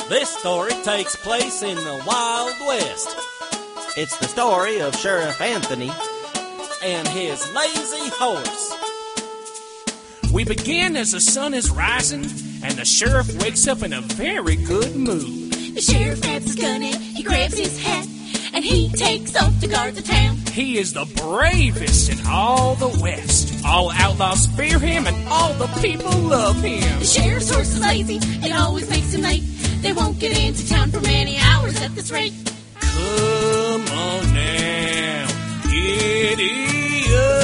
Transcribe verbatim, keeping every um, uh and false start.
This story takes place in the Wild West. It's the story of Sheriff Anthony and his lazy horse. We begin as the sun is rising, and the sheriff wakes up in a very good mood. The sheriff grabs his gun and he grabs his hat, and he takes off to guard the town. He is the bravest in all the West. All outlaws fear him, and all the people love him. The sheriff's horse is lazy, it always makes him late. They won't get into town for many hours at this rate. Come on now, giddy up.